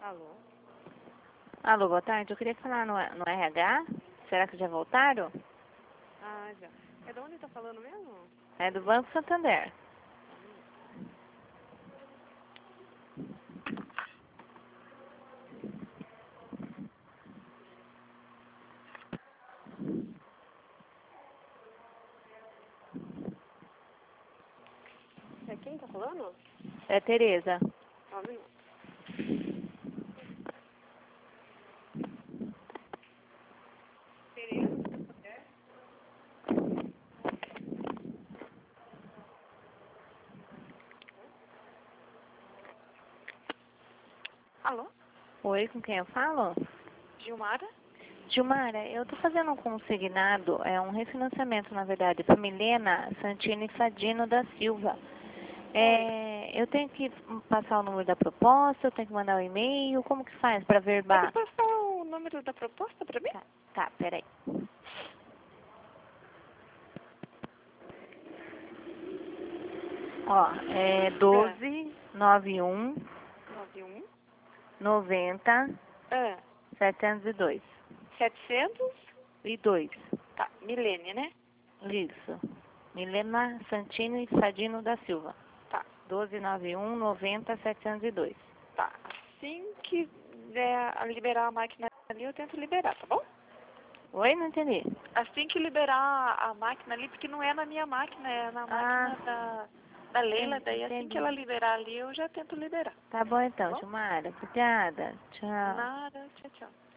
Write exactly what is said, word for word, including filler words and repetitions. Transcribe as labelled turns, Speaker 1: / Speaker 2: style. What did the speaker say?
Speaker 1: Alô?
Speaker 2: Alô, boa tarde. Eu queria falar no, no R H. Será que já voltaram?
Speaker 1: Ah, já. É de onde tá falando mesmo?
Speaker 2: É do Banco Santander.
Speaker 1: É quem tá falando?
Speaker 2: É Tereza.
Speaker 1: Só um minuto. Alô?
Speaker 2: Oi, com quem eu falo?
Speaker 1: Gilmara?
Speaker 2: Gilmara, eu tô fazendo um consignado, é um refinanciamento, na verdade, para Milena Santini Fadino da Silva. É, eu tenho que passar o número da proposta, eu tenho que mandar o e-mail, como que faz para
Speaker 1: Pode
Speaker 2: verbar?
Speaker 1: passar o número da proposta pra mim?
Speaker 2: Tá, tá, peraí. Ó, é doze noventa e um
Speaker 1: nove um.
Speaker 2: noventa
Speaker 1: Ah,
Speaker 2: setecentos e dois.
Speaker 1: setecentos?
Speaker 2: E dois.
Speaker 1: Tá, Milene, né?
Speaker 2: Isso. Milena Santini Fadino da Silva.
Speaker 1: Tá,
Speaker 2: doze noventa e um noventa setecentos e dois.
Speaker 1: tá. Assim que der a liberar a máquina ali, eu tento liberar, tá bom?
Speaker 2: Oi, não entendi.
Speaker 1: Assim que liberar a máquina ali, porque não é na minha máquina, é na
Speaker 2: Ah,
Speaker 1: máquina da, da Leila. Daí assim
Speaker 2: entendi.
Speaker 1: que ela liberar ali, eu já tento liberar.
Speaker 2: Tá bom então,
Speaker 1: Tá bom?
Speaker 2: Gilmara. Obrigada. Tchau.
Speaker 1: Nada, tchau, tchau.